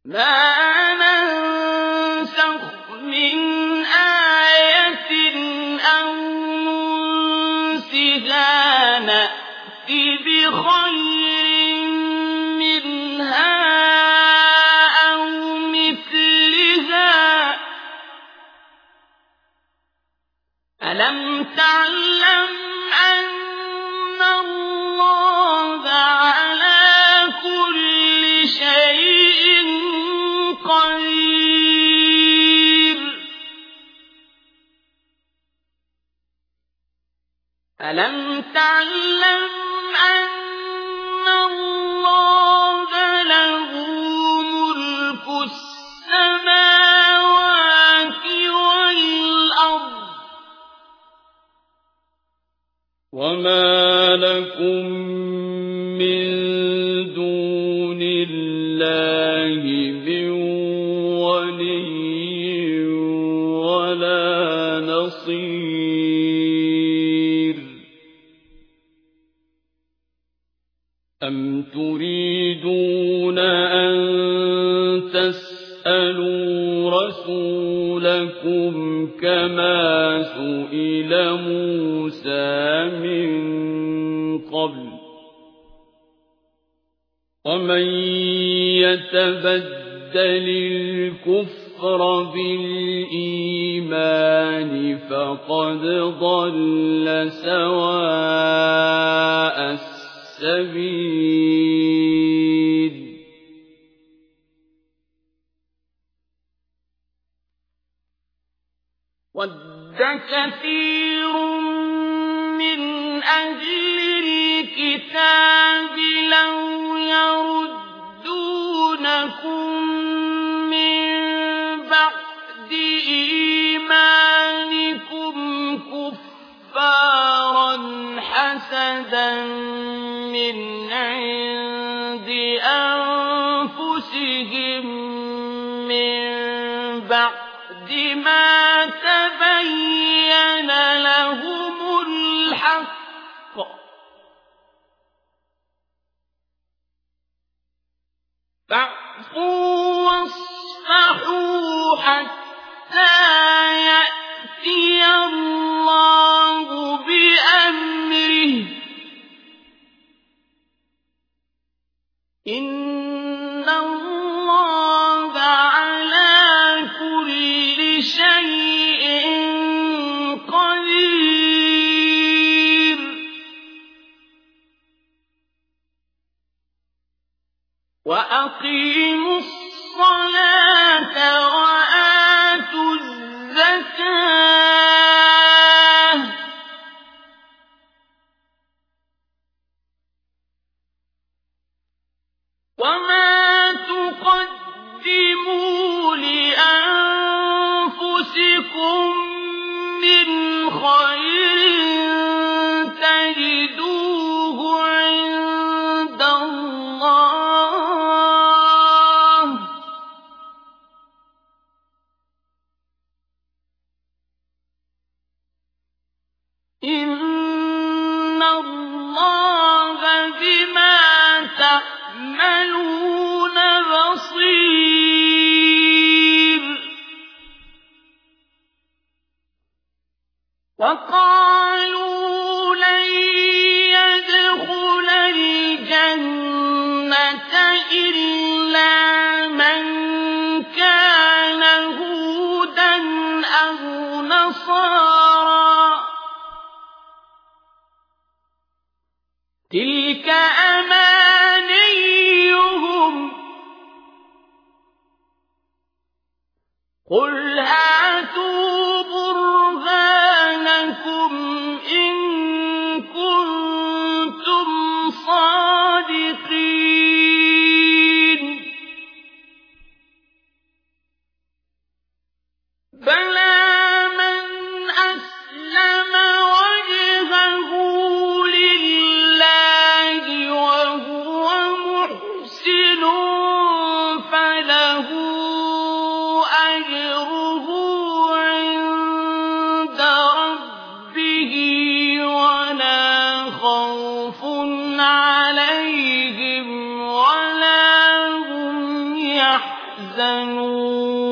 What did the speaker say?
مَا نَنسَخْ مِنْ آيَةٍ أَوْ نُنسِهَا نَأْتِ بِخَيْرٍ مِنْهَا أَوْ مِثْلِهَا ۗ أَلَمْ تَعْلَمْ أَنَّ اللَّهَ عَلَى كُلِّ شَيْءٍ قَدِيرٌ. أَلَمْ تَعْلَمْ أَنَّ اللَّهَ لَهُ مُلْكُ السَّمَاوَاتِ وَالْأَرْضِ وَمَا لَكُم مِّن دُونِ اللَّهِ مِن وَلِيٍّ وَلَا نَصِيرٍ. أَمْ تُرِيدُونَ أَن تَسْأَلُوا رَسُولَكُمْ كَمَا سُئِلَ مُوسَىٰ مِن قَبْلُ ۗ وَمَن يَتَبَدَّلِ الْكُفْرَ بِالْإِيمَانِ فَقَدْ ضَلَّ سَوَاءَ السَّبِيلِ. وَدَّ كَثِيرٌ مِّنْ أَهْلِ الْكِتَابِ لَوْ يَرُدُّونَكُم مِّن بَعْدِ إِيمَانِكُمْ كُفَّارًا حَسَدًا مِّنْ عِندِ أَنفُسِهِم مِّن بَعْدِ مَا تَبَيَّنَ لَهُمُ الْحَقُّ ۖ فَاعْفُوا وَاصْفَحُوا حَتَّىٰ يَأْتِيَ اللَّهُ بِأَمْرِهِ ۗ إِنَّ اللَّهَ عَلَى كُلِّ شَيْءٍ قَدِيرٌ. وَأَقِيمُوا الصَّلَاةَ وَآتُوا الزَّكَاةَ ۚ وَمَا تُقَدِّمُوا لِأَنفُسِكُم مِّنْ خَيْرٍ تَجِدُوهُ عِندَ اللَّهِ ۗ إِنَّ اللَّهَ بِمَا تَعْمَلُونَ بَصِيرٌ. وَقَالُوا لَن يَدْخُلَ الْجَنَّةَ إِلَّا مَن كَانَ هُودًا أَوْ نَصَارَىٰ ۗ تِلْكَ أَمَانِيُّهُمْ ۗ قُلْ هَاتُوا بُرْهَانَكُمْ إِن كُنتُمْ صَادِقِينَ. بَلَىٰ مَنْ أَسْلَمَ وَجْهَهُ لِلَّهِ وَهُوَ مُحْسِنٌ فَلَهُ أَجْرُهُ عِندَ رَبِّهِ وَلَا خَوْفٌ عَلَيْهِمْ وَلَا هُمْ يَحْزَنُونَ. تحزنوا